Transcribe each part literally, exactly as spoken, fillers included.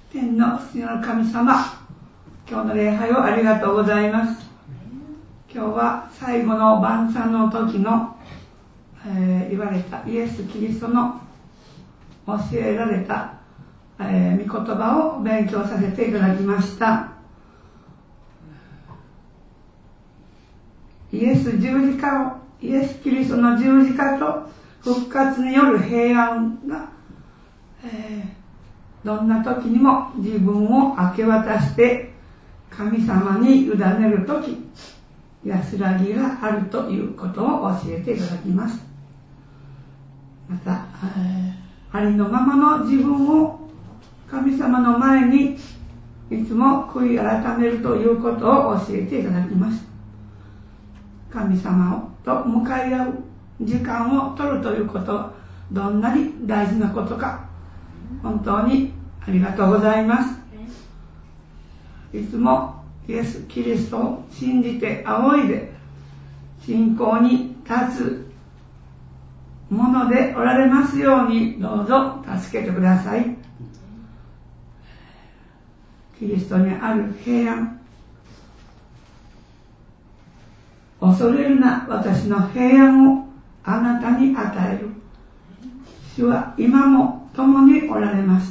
天の父なる神様、今日の礼拝をありがとうございます。今日は最後の晩餐の時の、えー、言われたイエス・キリストの教えられた、えー、御言葉を勉強させていただきました。イエス十字架をイエス・キリストの十字架と復活による平安が、えーどんな時にも自分を明け渡して神様に委ねる時、安らぎがあるということを教えていただきます。また、えー、ありのままの自分を神様の前にいつも悔い改めるということを教えていただきます。神様と向かい合う時間を取るということはどんなに大事なことか、本当にありがとうございます。いつもイエス・キリストを信じて仰いで信仰に立つものでおられますように、どうぞ助けてください。キリストにある平安、恐れるな、私の平安をあなたに与える。主は今も共におられます。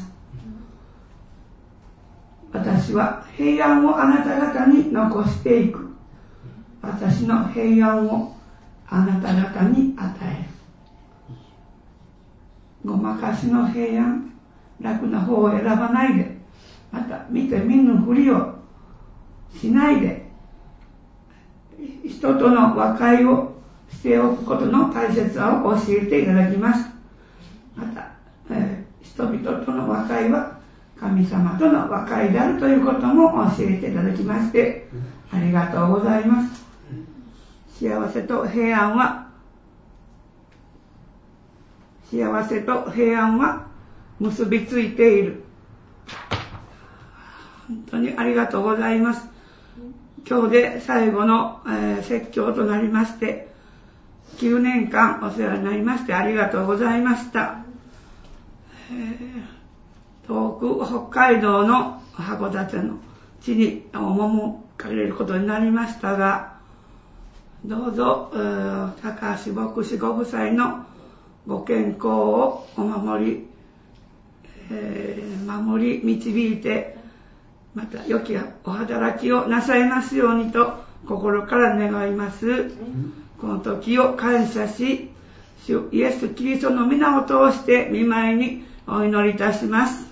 私は平安をあなた方に残していく。私の平安をあなた方に与える。ごまかしの平安、楽な方を選ばないで、また見て見ぬふりをしないで、人との和解をしておくことの大切さを教えていただきます。また、えー、人々との和解は神様との和解であるということも教えていただきましてありがとうございます。幸せと平安は幸せと平安は結びついている。本当にありがとうございます。今日で最後の、えー、説教となりまして、きゅうねんかんお世話になりましてありがとうございました。えー遠く北海道の函館の地に赴かれることになりましたが、どうぞ高橋牧師ご夫妻のご健康をお守り、えー、守り導いて、また良きお働きをなさいますようにと心から願います。この時を感謝し、主イエス・キリストの皆を通して御前にお祈りいたします。